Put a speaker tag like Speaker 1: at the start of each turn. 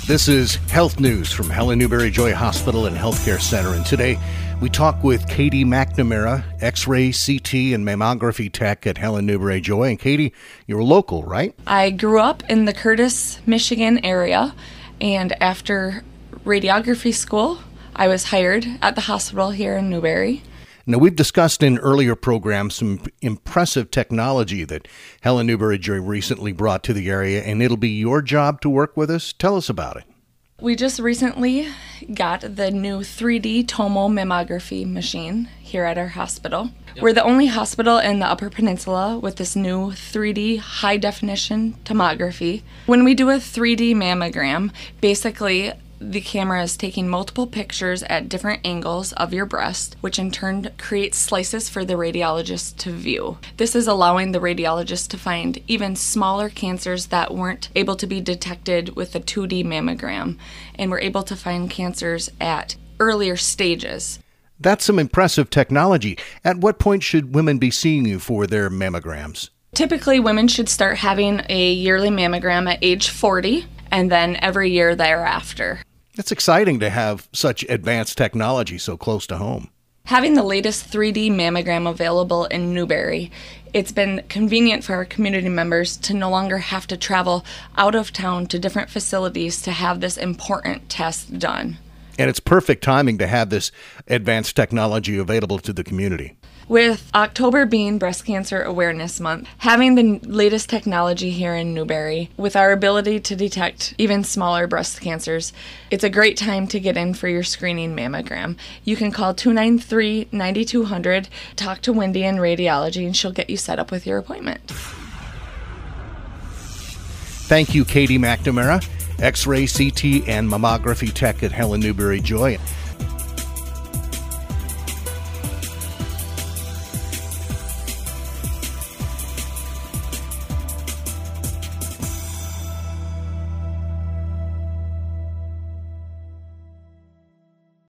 Speaker 1: This is Health News from Helen Newberry Joy Hospital and Healthcare Center. And today we talk with Katie McNamara, X-ray, CT, and mammography tech at Helen Newberry Joy. And Katie, you're local, right?
Speaker 2: I grew up in the Curtis, Michigan area, and after radiography school, I was hired at the hospital here in Newberry.
Speaker 1: Now, we've discussed in earlier programs some impressive technology that Helen Newberry Joy recently brought to the area, and it'll be your job to work with us. Tell us about it.
Speaker 2: We just recently got the new 3D Tomo mammography machine here at our hospital. Yep. We're the only hospital in the Upper Peninsula with this new 3D high-definition tomography. When we do a 3D mammogram, basically the camera is taking multiple pictures at different angles of your breast, which in turn creates slices for the radiologist to view. This is allowing the radiologist to find even smaller cancers that weren't able to be detected with a 2D mammogram, and we're able to find cancers at earlier stages.
Speaker 1: That's some impressive technology. At what point should women be seeing you for their mammograms?
Speaker 2: Typically, women should start having a yearly mammogram at age 40, and then every year thereafter.
Speaker 1: It's exciting to have such advanced technology so close to home.
Speaker 2: Having the latest 3D mammogram available in Newberry, it's been convenient for our community members to no longer have to travel out of town to different facilities to have this important test done.
Speaker 1: And it's perfect timing to have this advanced technology available to the community.
Speaker 2: With October being Breast Cancer Awareness Month, having the latest technology here in Newberry, with our ability to detect even smaller breast cancers, it's a great time to get in for your screening mammogram. You can call 293-9200, talk to Wendy in radiology, and she'll get you set up with your appointment.
Speaker 1: Thank you, Katie McNamara, X-ray, CT, and mammography tech at Helen Newberry Joy.